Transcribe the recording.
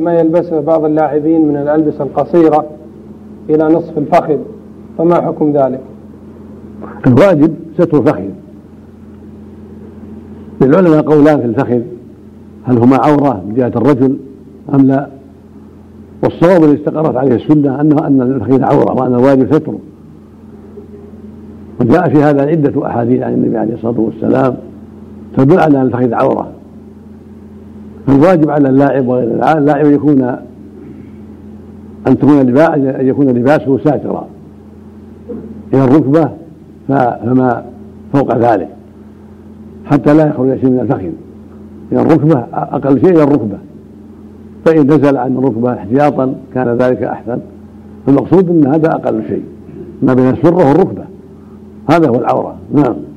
ما يلبسه بعض اللاعبين من الألبسة القصيرة إلى نصف الفخذ، فما حكم ذلك؟ الواجب ستر الفخذ. للعلماء قولان في الفخذ، هل هما عورة من جهة الرجل أم لا؟ والصواب الذي استقرت عليه السنة أن الفخذ عورة وأن الواجب ستره، وجاء في هذا عدة أحاديث عن النبي عليه الصلاة والسلام تدل على أن الفخذ عورة. فالواجب على اللاعب وغير اللاعب أن يكون لباسه ساترا إلى الركبة فما فوق ذلك، حتى لا يخرج شيء من الفخذ إلى الركبة، أقل شيء إلى الركبة، فإن نزل عن الركبة احتياطا كان ذلك أحسن. المقصود أن هذا أقل شيء، ما بين السرة والركبة، هذا هو العورة. نعم.